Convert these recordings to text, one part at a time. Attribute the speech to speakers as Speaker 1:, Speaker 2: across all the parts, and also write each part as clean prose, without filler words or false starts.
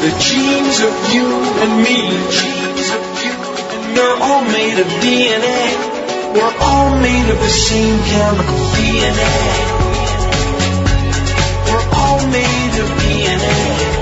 Speaker 1: The genes of you and me, genes of you and you're all made of DNA. We're all made of the same chemical DNA. We're all made of DNA.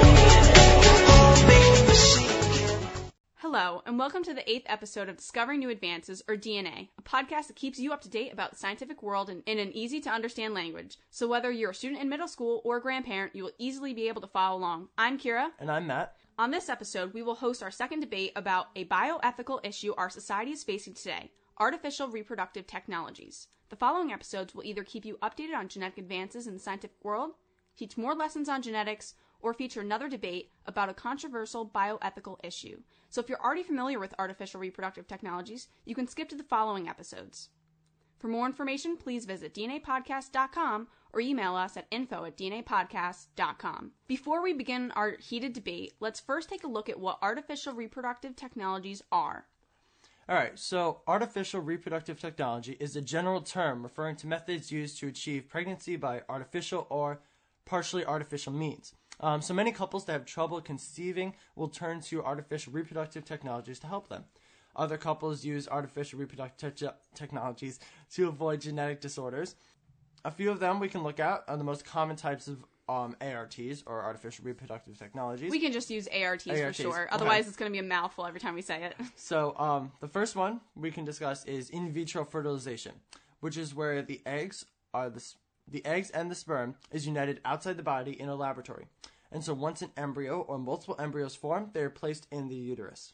Speaker 2: Hello, and welcome to the 8th episode of Discovering New Advances, or DNA, a podcast that keeps you up to date about the scientific world in an easy-to-understand language. So whether you're a student in middle school or a grandparent, you will easily be able to follow along. I'm Kira.
Speaker 3: And I'm Matt.
Speaker 2: On this episode, we will host our second debate about a bioethical issue our society is facing today, artificial reproductive technologies. The following episodes will either keep you updated on genetic advances in the scientific world, teach more lessons on genetics, or feature another debate about a controversial bioethical issue. So if you're already familiar with artificial reproductive technologies, you can skip to the following episodes. For more information, please visit dnapodcast.com or email us at info@dnapodcast.com. Before we begin our heated debate, let's first take a look at what artificial reproductive technologies are.
Speaker 3: Alright, so artificial reproductive technology is a general term referring to methods used to achieve pregnancy by artificial or partially artificial means. So many couples that have trouble conceiving will turn to artificial reproductive technologies to help them. Other couples use artificial reproductive technologies to avoid genetic disorders. A few of them we can look at are the most common types of ARTs, or artificial reproductive technologies.
Speaker 2: We can just use ARTs for short. Otherwise, It's going to be a mouthful every time we say it.
Speaker 3: So the first one we can discuss is in vitro fertilization, which is where the eggs and the sperm is united outside the body in a laboratory. And so once an embryo or multiple embryos form, they are placed in the uterus.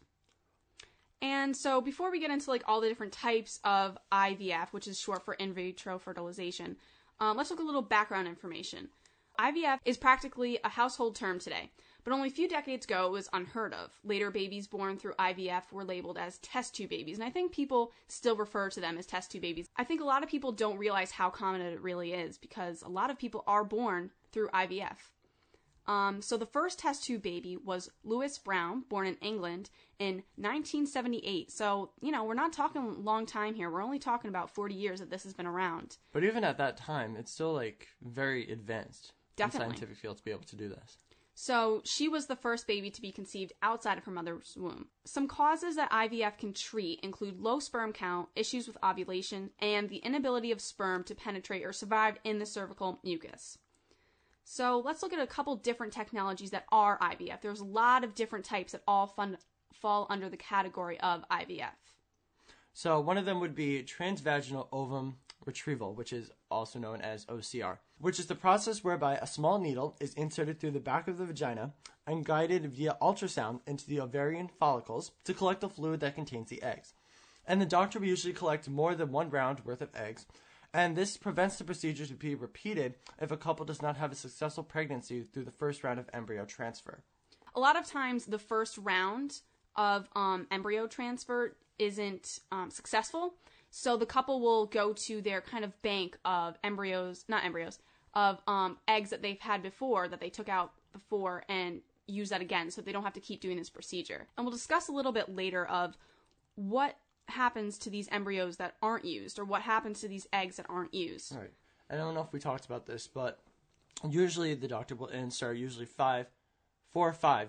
Speaker 2: And so before we get into all the different types of IVF, which is short for in vitro fertilization, let's look at a little background information. IVF is practically a household term today, but only a few decades ago it was unheard of. Later, babies born through IVF were labeled as test tube babies, and I think people still refer to them as test tube babies. I think a lot of people don't realize how common it really is, because a lot of people are born through IVF. So the first test tube baby was Louis Brown, born in England in 1978. So, we're not talking a long time here. We're only talking about 40 years that this has been around.
Speaker 3: But even at that time, it's still, very advanced in the scientific field to be able to do this.
Speaker 2: So she was the first baby to be conceived outside of her mother's womb. Some causes that IVF can treat include low sperm count, issues with ovulation, and the inability of sperm to penetrate or survive in the cervical mucus. So let's look at a couple different technologies that are IVF. There's a lot of different types that all fall under the category of IVF.
Speaker 3: So one of them would be transvaginal ovum retrieval, which is also known as OCR, which is the process whereby a small needle is inserted through the back of the vagina and guided via ultrasound into the ovarian follicles to collect the fluid that contains the eggs. And the doctor will usually collect more than one round worth of eggs, and this prevents the procedure to be repeated if a couple does not have a successful pregnancy through the first round of embryo transfer.
Speaker 2: A lot of times the first round of embryo transfer isn't successful, so the couple will go to their kind of bank of eggs that they've had before, that they took out before, and use that again so they don't have to keep doing this procedure. And we'll discuss a little bit later of what happens to these embryos that aren't used, or what happens to these eggs that aren't used.
Speaker 3: Right. I don't know if we talked about this, but usually the doctor will insert 4 or 5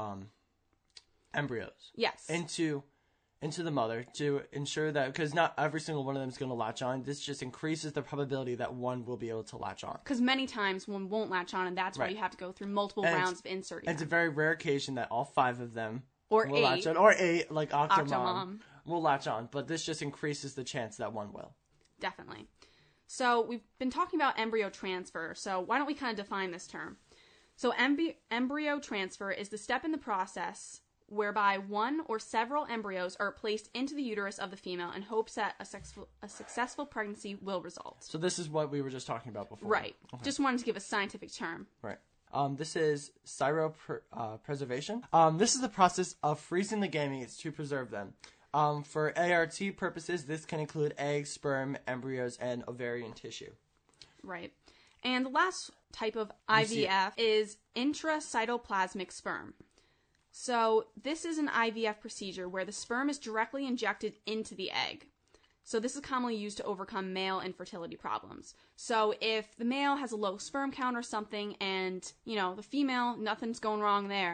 Speaker 3: embryos.
Speaker 2: Yes.
Speaker 3: Into the mother to ensure that, because not every single one of them is going to latch on. This just increases the probability that one will be able to latch on.
Speaker 2: Because many times one won't latch on, and that's why you have to go through multiple rounds of inserting.
Speaker 3: It's a very rare occasion that all 5 of them
Speaker 2: will
Speaker 3: latch on, or 8, like Octomom. Will latch on, but this just increases the chance that one will.
Speaker 2: Definitely. So we've been talking about embryo transfer, so why don't we kind of define this term? So embryo transfer is the step in the process whereby one or several embryos are placed into the uterus of the female in hopes that a successful pregnancy will result. So
Speaker 3: this is what we were just talking about before.
Speaker 2: Right. Okay. Just wanted to give a scientific term.
Speaker 3: Right. This is cryopreservation. This is the process of freezing the gametes to preserve them. For ART purposes, this can include eggs, sperm, embryos, and ovarian tissue.
Speaker 2: Right. And the last type of IVF is intracytoplasmic sperm. So this is an IVF procedure where the sperm is directly injected into the egg. So this is commonly used to overcome male infertility problems. So if the male has a low sperm count or something and, the female, nothing's going wrong there,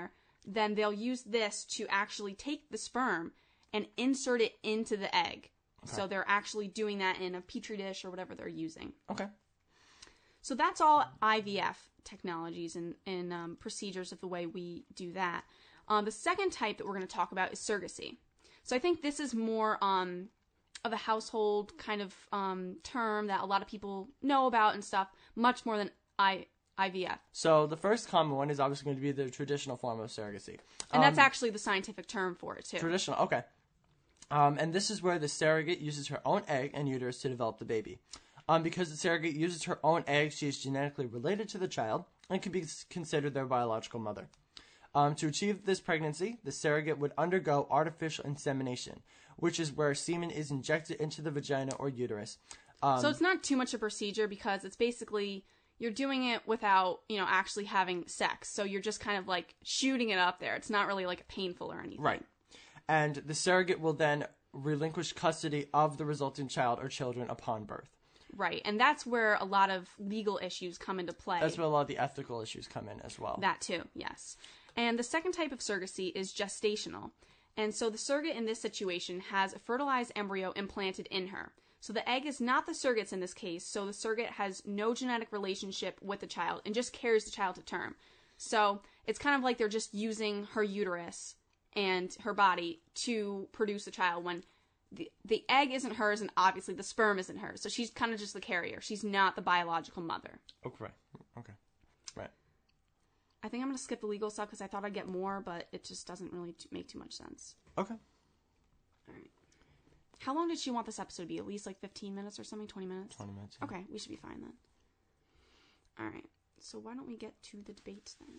Speaker 2: then they'll use this to actually take the sperm and insert it into the egg. Okay. So they're actually doing that in a petri dish or whatever they're using.
Speaker 3: Okay.
Speaker 2: So that's all IVF technologies and procedures of the way we do that. The second type that we're going to talk about is surrogacy. So I think this is more of a household kind of term that a lot of people know about and stuff, much more than IVF.
Speaker 3: So the first common one is obviously going to be the traditional form of surrogacy.
Speaker 2: And that's actually the scientific term for it, too.
Speaker 3: Traditional, okay. And this is where the surrogate uses her own egg and uterus to develop the baby. Because the surrogate uses her own egg, she is genetically related to the child and can be considered their biological mother. To achieve this pregnancy, the surrogate would undergo artificial insemination, which is where semen is injected into the vagina or uterus.
Speaker 2: So it's not too much a procedure because it's basically you're doing it without, actually having sex. So you're just kind of like shooting it up there. It's not really like painful or anything.
Speaker 3: Right. And the surrogate will then relinquish custody of the resulting child or children upon birth.
Speaker 2: Right. And that's where a lot of legal issues come into play.
Speaker 3: That's where a lot of the ethical issues come in as well.
Speaker 2: That too, yes. And the second type of surrogacy is gestational. And so the surrogate in this situation has a fertilized embryo implanted in her. So the egg is not the surrogate's in this case, so the surrogate has no genetic relationship with the child and just carries the child to term. So it's kind of like they're just using her uterus and her body to produce the child when the egg isn't hers and obviously the sperm isn't hers. So she's kind of just the carrier. She's not the biological mother.
Speaker 3: Okay. Okay. Right.
Speaker 2: I think I'm going to skip the legal stuff because I thought I'd get more, but it just doesn't really make too much sense.
Speaker 3: Okay.
Speaker 2: All right. How long did she want this episode to be? At least like 15 minutes or something? 20 minutes?
Speaker 3: 20 minutes. Yeah.
Speaker 2: Okay, we should be fine then. All right. So why don't we get to the debates then?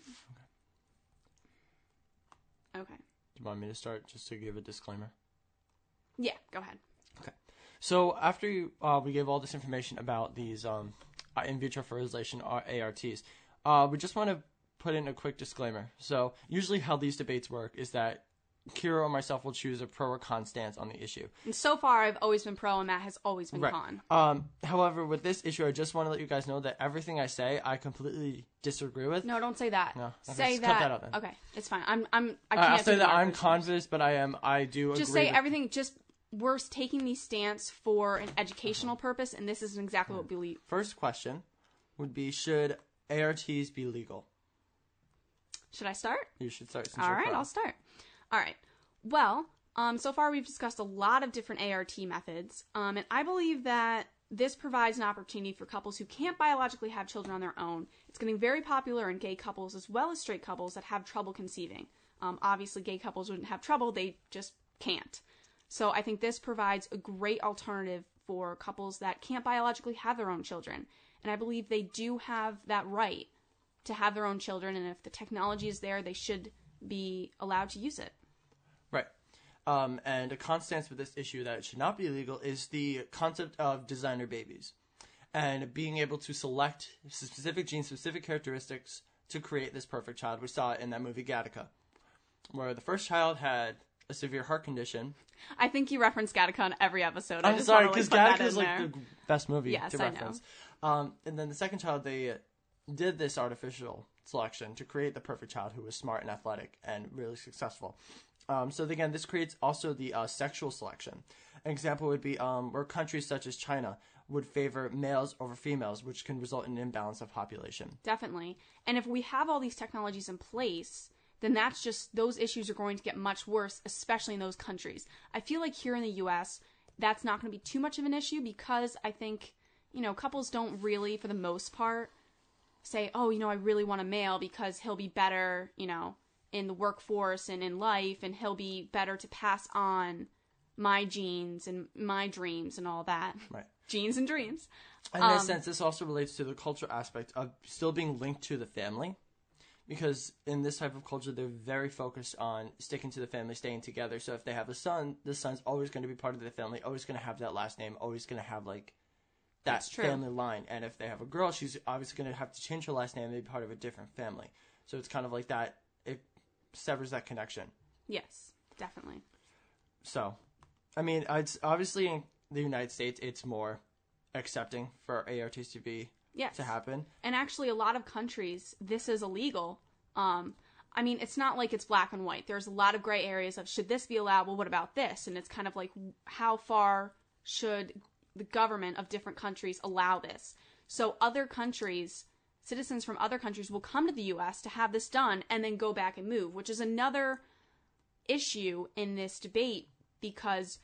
Speaker 2: Okay.
Speaker 3: Do you want me to start just to give a disclaimer?
Speaker 2: Yeah, go ahead.
Speaker 3: Okay. So after we gave all this information about these in vitro fertilization ARTs, we just want to put in a quick disclaimer. So usually how these debates work is that Kira or myself will choose a pro or con stance on the issue.
Speaker 2: And so far, I've always been pro, and Matt has always been con.
Speaker 3: However, with this issue, I just want to let you guys know that everything I say, I completely disagree with.
Speaker 2: No, don't say that.
Speaker 3: No,
Speaker 2: say
Speaker 3: just
Speaker 2: that.
Speaker 3: Cut that out then.
Speaker 2: Okay, it's fine. I can't.
Speaker 3: I'll say that I'm convinced, but I do
Speaker 2: just
Speaker 3: agree.
Speaker 2: Say everything. Just we're taking these stance for an educational purpose, and this is exactly what we believe.
Speaker 3: First question would be: should ARTs be legal?
Speaker 2: Should I start?
Speaker 3: You should start.
Speaker 2: All right, I'll start. All right. Well, so far we've discussed a lot of different ART methods, and I believe that this provides an opportunity for couples who can't biologically have children on their own. It's getting very popular in gay couples as well as straight couples that have trouble conceiving. Obviously, gay couples wouldn't have trouble, they just can't. So I think this provides a great alternative for couples that can't biologically have their own children. And I believe they do have that right to have their own children, and if the technology is there, they should be allowed to use it.
Speaker 3: Right. And a constance with this issue that it should not be illegal is the concept of designer babies and being able to select specific genes, specific characteristics to create this perfect child. We saw it in that movie Gattaca, where the first child had a severe heart condition.
Speaker 2: I think you reference Gattaca on every episode.
Speaker 3: I'm sorry, because Gattaca is like the best movie to reference.
Speaker 2: I know.
Speaker 3: And then the second child, they did this artificial selection to create the perfect child who was smart and athletic and really successful. So again, this creates also the sexual selection. An example would be where countries such as China would favor males over females, which can result in an imbalance of population.
Speaker 2: Definitely. And if we have all these technologies in place, then that's just, those issues are going to get much worse, especially in those countries. I feel like here in the U.S., that's not going to be too much of an issue because I think, couples don't really, for the most part, say, oh, I really want a male because he'll be better, in the workforce and in life, and he'll be better to pass on my genes and my dreams and all that.
Speaker 3: Right.
Speaker 2: Genes and dreams.
Speaker 3: In that sense, this also relates to the cultural aspect of still being linked to the family. Because in this type of culture, they're very focused on sticking to the family, staying together. So if they have a son, the son's always going to be part of the family, always going to have that last name, always going to have, that family line. And if they have a girl, she's obviously going to have to change her last name and be part of a different family. So it's kind of like that. It severs that connection.
Speaker 2: Yes, definitely.
Speaker 3: So, I mean, it's obviously in the United States, it's more accepting for ARTs to be to happen.
Speaker 2: And actually, a lot of countries, this is illegal. I mean, it's not like it's black and white. There's a lot of gray areas of, should this be allowed? Well, what about this? And it's kind of like, how far should the government of different countries allow this? So other countries, citizens from other countries will come to the U.S. to have this done and then go back and move, which is another issue in this debate, because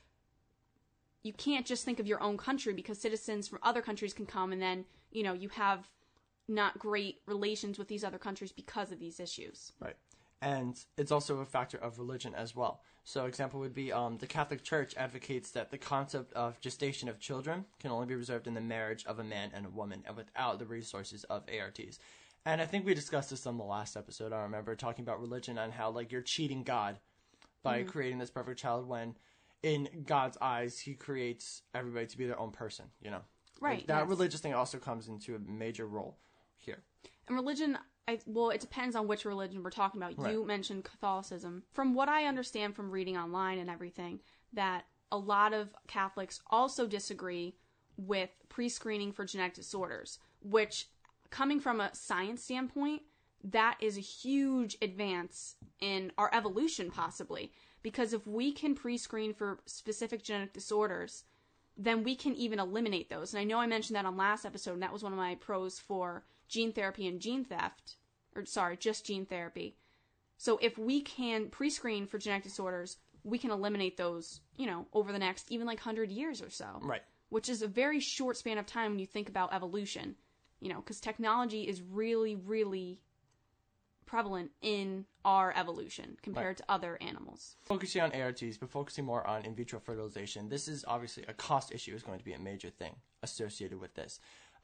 Speaker 2: you can't just think of your own country, because citizens from other countries can come and then, you have not great relations with these other countries because of these issues.
Speaker 3: Right. And it's also a factor of religion as well. So example would be the Catholic Church advocates that the concept of gestation of children can only be reserved in the marriage of a man and a woman and without the resources of ARTs. And I think we discussed this on the last episode. I remember talking about religion and how you're cheating God by creating this perfect child when in God's eyes he creates everybody to be their own person,
Speaker 2: Right.
Speaker 3: That religious thing also comes into a major role here.
Speaker 2: And religion, it depends on which religion we're talking about.
Speaker 3: Right.
Speaker 2: You mentioned Catholicism. From what I understand from reading online and everything, that a lot of Catholics also disagree with pre-screening for genetic disorders, which, coming from a science standpoint, that is a huge advance in our evolution, possibly. Because if we can pre-screen for specific genetic disorders, then we can even eliminate those. And I know I mentioned that on last episode, and that was one of my pros for gene therapy and gene theft. Just gene therapy. So if we can pre-screen for genetic disorders, we can eliminate those, over the next even 100 years or so.
Speaker 3: Right.
Speaker 2: Which is a very short span of time when you think about evolution. Because technology is really, really prevalent in our evolution compared to other animals.
Speaker 3: Focusing on ARTs, but focusing more on in vitro fertilization, this is obviously a cost issue is going to be a major thing associated with this.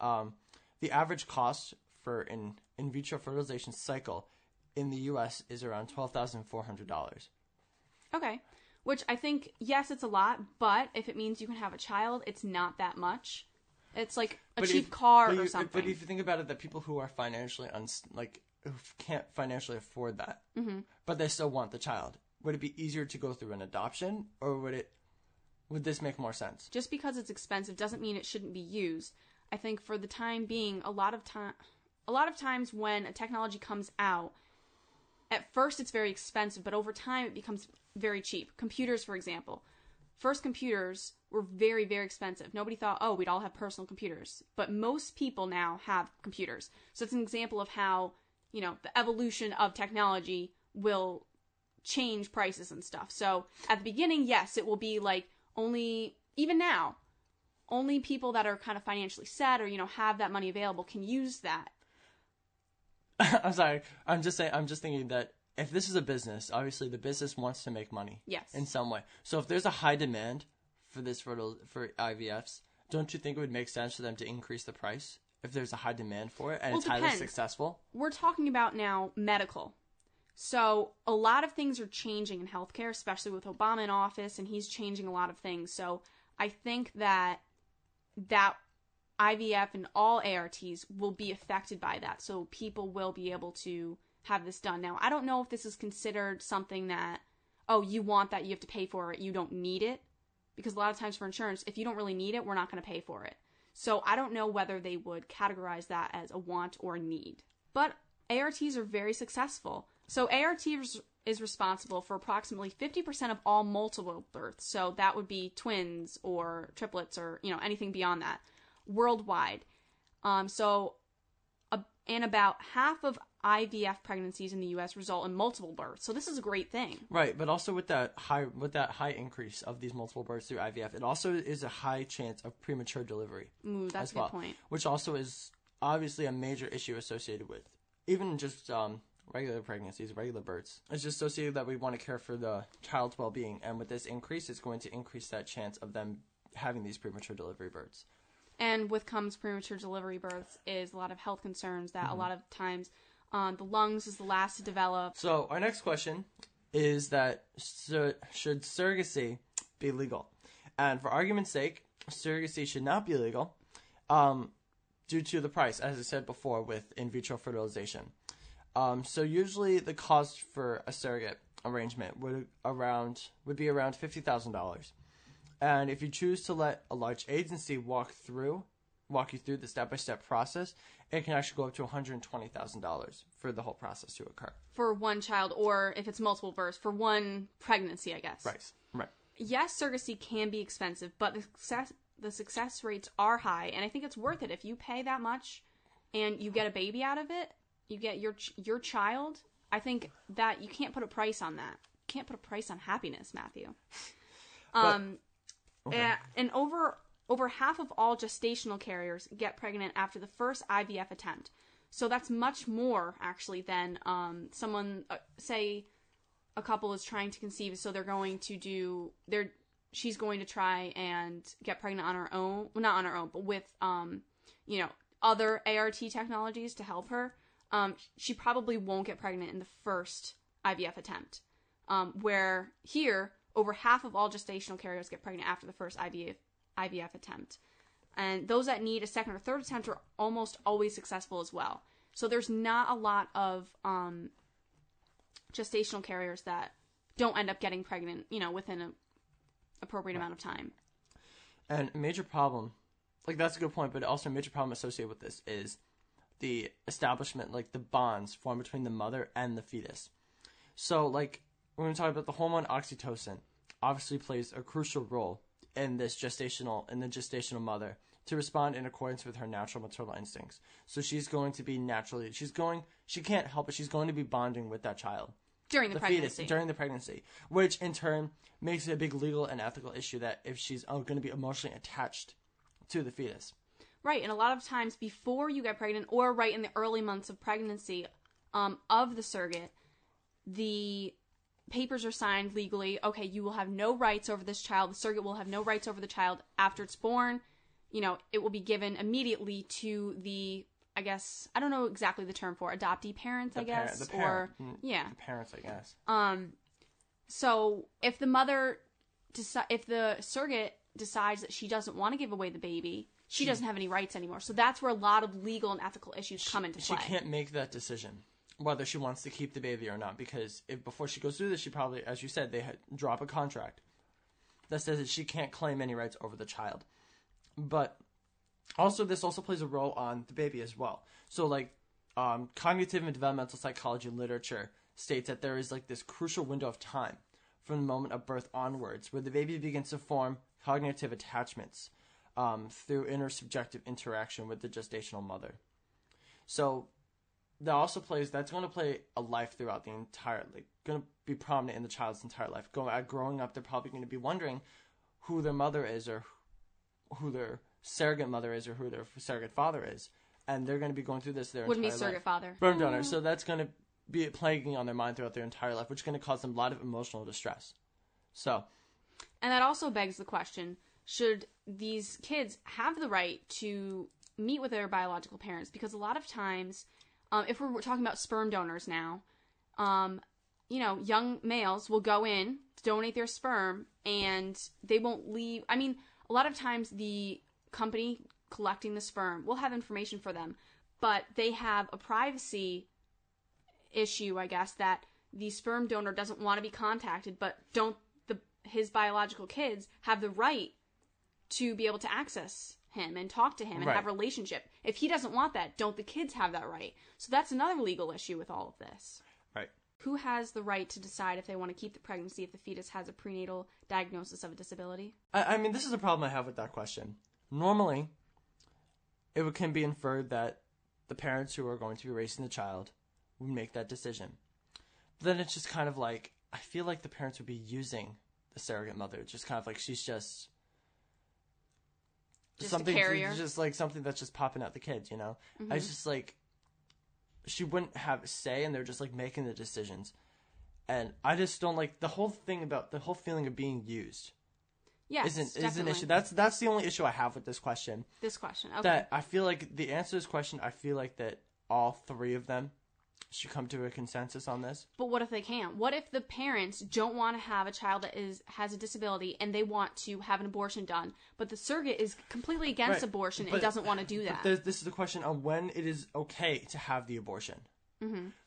Speaker 3: The average cost for an in vitro fertilization cycle in the U.S. is around $12,400.
Speaker 2: Okay. Which I think, yes, it's a lot, but if it means you can have a child, it's not that much. It's like a cheap car or something.
Speaker 3: But if you think about it, the people who are financially who can't financially afford that, but they still want the child, would it be easier to go through an adoption, or would this make more sense?
Speaker 2: Just because it's expensive doesn't mean it shouldn't be used. I think for the time being, a lot of times when a technology comes out, at first it's very expensive, but over time it becomes very cheap. Computers, for example. First computers were very, very expensive. Nobody thought, we'd all have personal computers. But most people now have computers. So it's an example of how, the evolution of technology will change prices and stuff. So at the beginning, yes, it will be even now, only people that are kind of financially set or, have that money available can use that.
Speaker 3: I'm sorry. I'm just thinking that if this is a business, obviously the business wants to make money.
Speaker 2: Yes.
Speaker 3: In some way. So if there's a high demand for IVFs, don't you think it would make sense for them to increase the price if there's a high demand for it and it's highly successful?
Speaker 2: We're talking about now medical. So a lot of things are changing in healthcare, especially with Obama in office, and he's changing a lot of things. So I think that IVF and all ARTs will be affected by that. So people will be able to have this done. Now, I don't know if this is considered something that, you want that, you have to pay for it, you don't need it. Because a lot of times for insurance, if you don't really need it, we're not going to pay for it. So I don't know whether they would categorize that as a want or a need. But ARTs are very successful. So ART is responsible for approximately 50% of all multiple births. So that would be twins or triplets or, anything beyond that worldwide. And about half of IVF pregnancies in the U.S. result in multiple births. So this is a great thing.
Speaker 3: Right, but also with that high increase of these multiple births through IVF, it also is a high chance of premature delivery.
Speaker 2: Ooh, that's a good point.
Speaker 3: Which also is obviously a major issue associated with even just regular pregnancies, regular births. It's just associated that we want to care for the child's well-being, and with this increase, it's going to increase that chance of them having these premature delivery births.
Speaker 2: And with comes premature delivery births is a lot of health concerns that a lot of times the lungs is the last to develop. So
Speaker 3: our next question is that should surrogacy be legal? And for argument's sake, surrogacy should not be legal due to the price, as I said before, with in vitro fertilization. So usually the cost for a surrogate arrangement would be around $50,000. And if you choose to let a large agency walk through walk you through the step-by-step process, it can actually go up to $120,000 for the whole process to occur.
Speaker 2: For one child, or if it's multiple births, for one pregnancy, I guess.
Speaker 3: Right.
Speaker 2: Yes, surrogacy can be expensive, but the success rates are high, and I think it's worth it. If you pay that much and you get a baby out of it, you get your child, I think that you can't put a price on that. You can't put a price on happiness, Matthew.
Speaker 3: Okay.
Speaker 2: And over half of all gestational carriers get pregnant after the first IVF attempt. So that's much more, actually, than someone, say, a couple is trying to conceive, so they're going to she's going to try and get pregnant on her own. Well, not on her own, but with, other ART technologies to help her. She probably won't get pregnant in the first IVF attempt. Where here, over half of all gestational carriers get pregnant after the first IVF attempt. And those that need a second or third attempt are almost always successful as well. So there's not a lot of gestational carriers that don't end up getting pregnant, within an appropriate amount of time.
Speaker 3: And a major problem, that's a good point, but also a major problem associated with this is the establishment, the bonds formed between the mother and the fetus. So, we're going to talk about the hormone oxytocin obviously plays a crucial role in the gestational mother to respond in accordance with her natural maternal instincts. So she's going to be she can't help it, she's going to be bonding with that child.
Speaker 2: During the pregnancy.
Speaker 3: Fetus, during the pregnancy, which in turn makes it a big legal and ethical issue that if she's going to be emotionally attached to the fetus.
Speaker 2: Right, and a lot of times before you get pregnant or right in the early months of pregnancy of the surrogate, the papers are signed legally. Okay, you will have no rights over this child. The surrogate will have no rights over the child after it's born. It will be given immediately to the, I guess, I don't know exactly the term for adoptee parents, I guess.
Speaker 3: The parents, I guess.
Speaker 2: So if the surrogate decides that she doesn't want to give away the baby, she doesn't have any rights anymore. So that's where a lot of legal and ethical issues come into play.
Speaker 3: She can't make that decision whether she wants to keep the baby or not, because before she goes through this, she probably, as you said, they drop a contract that says that she can't claim any rights over the child. But also, this also plays a role on the baby as well. So, cognitive and developmental psychology literature states that there is this crucial window of time from the moment of birth onwards where the baby begins to form cognitive attachments through intersubjective interaction with the gestational mother. So that's going to play a life throughout the entire, going to be prominent in the child's entire life. Growing up, they're probably going to be wondering who their mother is, or who their surrogate mother is, or who their surrogate father is. And they're going to be going through this their entire life.
Speaker 2: Wouldn't be surrogate father.
Speaker 3: Sperm donor. So that's going to be plaguing on their mind throughout their entire life, which is going to cause them a lot of emotional distress. So.
Speaker 2: And that also begs the question, should these kids have the right to meet with their biological parents? Because a lot of times, if we're talking about sperm donors now, young males will go in to donate their sperm and they won't leave. I mean, a lot of times the company collecting the sperm will have information for them, but they have a privacy issue, I guess, that the sperm donor doesn't want to be contacted, but his biological kids have the right to be able to access him and talk to him and have a relationship. If he doesn't want that, don't the kids have that right? So that's another legal issue with all of this.
Speaker 3: Right.
Speaker 2: Who has the right to decide if they want to keep the pregnancy if the fetus has a prenatal diagnosis of a disability?
Speaker 3: I mean, this is a problem I have with that question. Normally, it can be inferred that the parents who are going to be raising the child would make that decision. But then it's just kind of I feel like the parents would be using the surrogate mother. It's just kind of she's just something,
Speaker 2: a carrier.
Speaker 3: Just something that's just popping out the kids, Mm-hmm. It's just she wouldn't have a say, and they're just making the decisions. And I just don't like the whole thing about the whole feeling of being used.
Speaker 2: Yes,
Speaker 3: is an issue. That's the only issue I have with this question.
Speaker 2: Okay.
Speaker 3: That I feel like the answer to this question, I feel like that all three of them should come to a consensus on this.
Speaker 2: But what if they can't? What if the parents don't want to have a child that has a disability and they want to have an abortion done, but the surrogate is completely against abortion and doesn't want to do that?
Speaker 3: This is the question on when it is okay to have the abortion.
Speaker 2: Mm-hmm.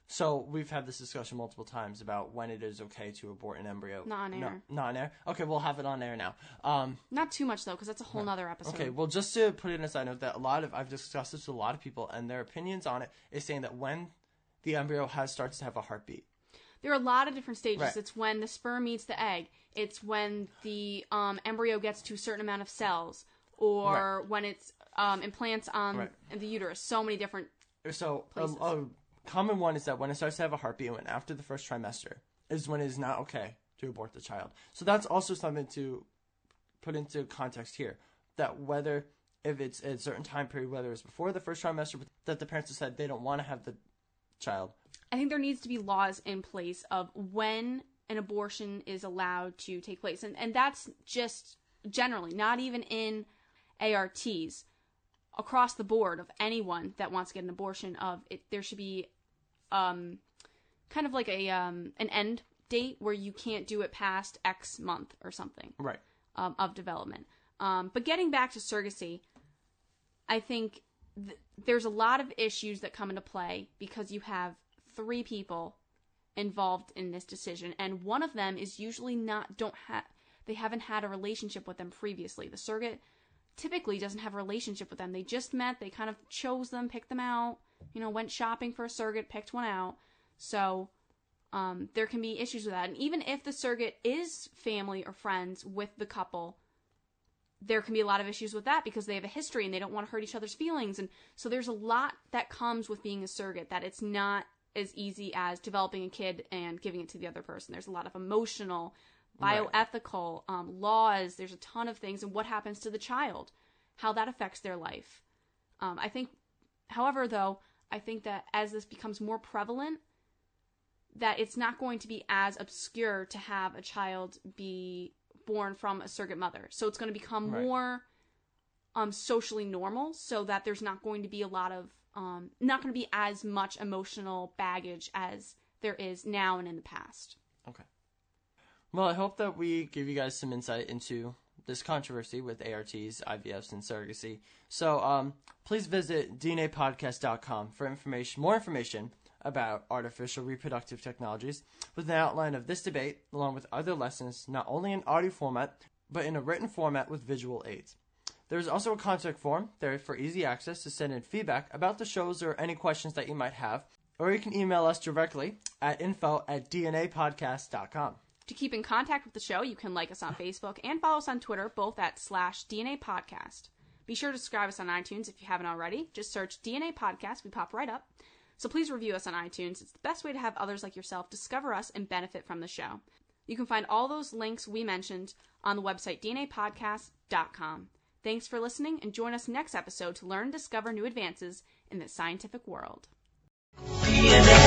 Speaker 3: So we've had this discussion multiple times about when it is okay to abort an embryo.
Speaker 2: Not on air.
Speaker 3: No, not on air? Okay, we'll have it on air now.
Speaker 2: Not too much, though, because that's a whole nother episode.
Speaker 3: Okay, well, just to put it in a side note, that I've discussed this with a lot of people, and their opinions on it is saying that when the embryo starts to have a heartbeat.
Speaker 2: There are a lot of different stages.
Speaker 3: Right.
Speaker 2: It's when the sperm meets the egg. It's when the embryo gets to a certain amount of cells, or when it's implants on the uterus. So many different places.
Speaker 3: A common one is that when it starts to have a heartbeat, and after the first trimester is when it is not okay to abort the child. So that's also something to put into context here. That if it's a certain time period, whether it's before the first trimester, that the parents decide they don't want to have the child.
Speaker 2: I think there needs to be laws in place of when an abortion is allowed to take place. And that's just generally, not even in ARTs. Across the board of anyone that wants to get an abortion, there should be kind of like an end date where you can't do it past X month or something of development. But getting back to surrogacy, I think there's a lot of issues that come into play because you have 3 people involved in this decision, and one of them is usually they haven't had a relationship with them previously. The surrogate typically doesn't have a relationship with them. They just met, they kind of chose them, picked them out, went shopping for a surrogate, picked one out. So there can be issues with that. And even if the surrogate is family or friends with the couple, there can be a lot of issues with that because they have a history and they don't want to hurt each other's feelings. And so there's a lot that comes with being a surrogate, that it's not as easy as developing a kid and giving it to the other person. There's a lot of emotional, bioethical laws. There's a ton of things, and what happens to the child, how that affects their life. I think, however, though, I think that as this becomes more prevalent, that it's not going to be as obscure to have a child be born from a surrogate mother. So it's going to become more socially normal, so that there's not going to be a lot of not going to be as much emotional baggage as there is now and in the past. Okay.
Speaker 3: Well, I hope that we give you guys some insight into this controversy with ARTs, IVFs, and surrogacy. So please visit DNApodcast.com for more information about artificial reproductive technologies, with an outline of this debate, along with other lessons, not only in audio format, but in a written format with visual aids. There is also a contact form there for easy access to send in feedback about the shows or any questions that you might have, or you can email us directly at info@dnapodcast.com.
Speaker 2: To keep in contact with the show, you can like us on Facebook and follow us on Twitter, both at /DNA Podcast. Be sure to subscribe us on iTunes if you haven't already. Just search DNA Podcast. We pop right up. So please review us on iTunes. It's the best way to have others like yourself discover us and benefit from the show. You can find all those links we mentioned on the website dnapodcast.com. Thanks for listening, and join us next episode to learn and discover new advances in the scientific world.
Speaker 1: DNA.